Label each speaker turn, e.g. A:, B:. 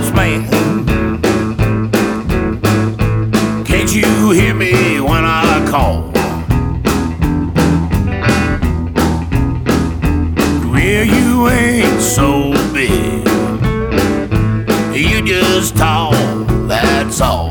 A: postman. Can't you hear me when I call? Well, you ain't so big, you just tall, that's all.